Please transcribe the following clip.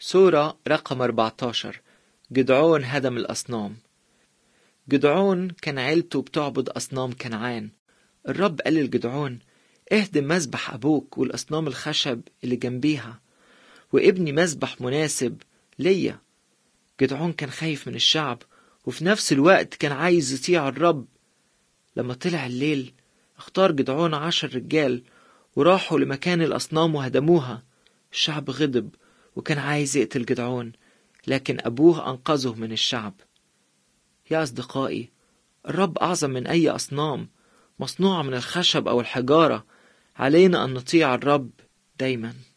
سورة رقم 14. جدعون هدم الأصنام. جدعون كان عيلته بتعبد أصنام كنعان. الرب قال لجدعون: اهدم مذبح أبوك والأصنام الخشب اللي جنبيها وابني مذبح مناسب ليا. جدعون كان خايف من الشعب وفي نفس الوقت كان عايز يطيع الرب. لما طلع الليل اختار جدعون 10 رجال وراحوا لمكان الأصنام وهدموها. الشعب غضب وكان عايز يقتل جدعون، لكن أبوه أنقذه من الشعب. يا أصدقائي، الرب أعظم من أي أصنام مصنوعة من الخشب أو الحجارة. علينا أن نطيع الرب دايما.